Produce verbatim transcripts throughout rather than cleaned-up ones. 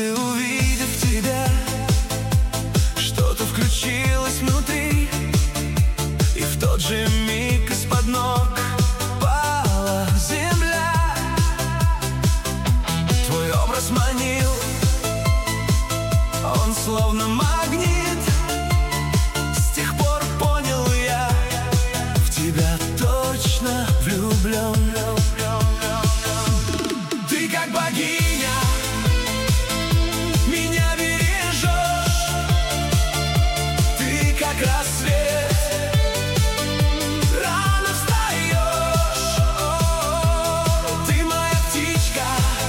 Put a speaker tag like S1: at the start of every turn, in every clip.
S1: И увидев тебя, что-то включилось внутри, и в тот же миг из-под ног пала земля. Твой образ манил, он словно магнит. С тех пор понял я, в тебя точно влюблен. Ты как богиня, меня бережешь. Ты как рассвет, рано встаешь. Ты моя птичка,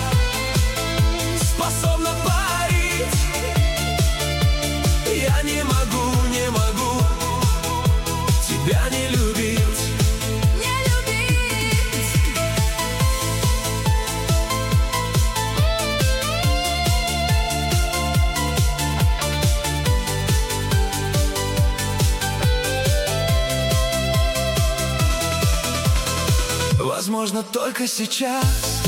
S1: способна парить. Я не могу, не могу тебя не любить. Возможно, только сейчас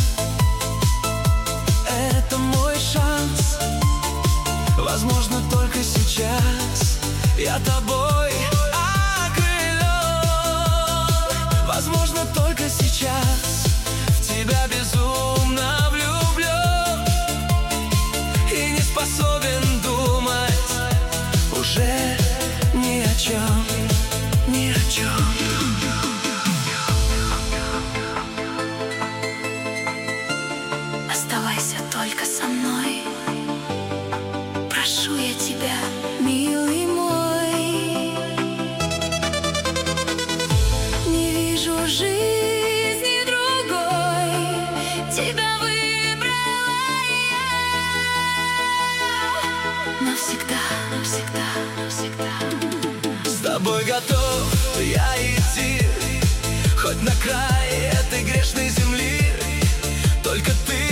S1: это мой шанс. Возможно, только сейчас я тобой окрылен. Возможно, только сейчас в тебя безумно влюблен и не способен думать уже ни о чем, ни о чем.
S2: Оставайся только со мной, прошу я тебя, милый мой. Не вижу жизни другой, тебя выбрала я. Навсегда, навсегда, навсегда.
S1: С тобой готов я идти хоть на край этой грешной земли. Только ты